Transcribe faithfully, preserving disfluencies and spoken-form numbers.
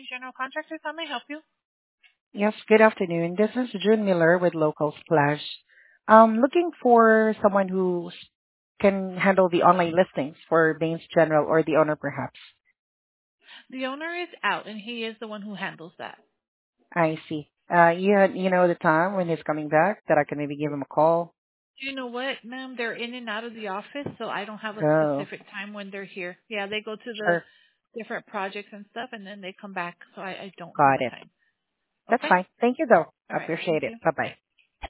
Bain General Contractors. How may I help you? Yes, good afternoon. This is June Miller with Local Splash. Um, looking for someone who s- can handle the online listings for Baines General or the owner, perhaps. The owner is out, and he is the one who handles that. I see. Uh, you you know the time when he's coming back that I can maybe give him a call. You know what, ma'am? They're in and out of the office, so I don't have a Oh, specific time when they're here. Yeah, they go to the sure. different projects and stuff, and then they come back, so I, I don't know Got the it. time. That's Okay? fine. Thank you, though. All I right. Thank appreciate it. you. Bye bye.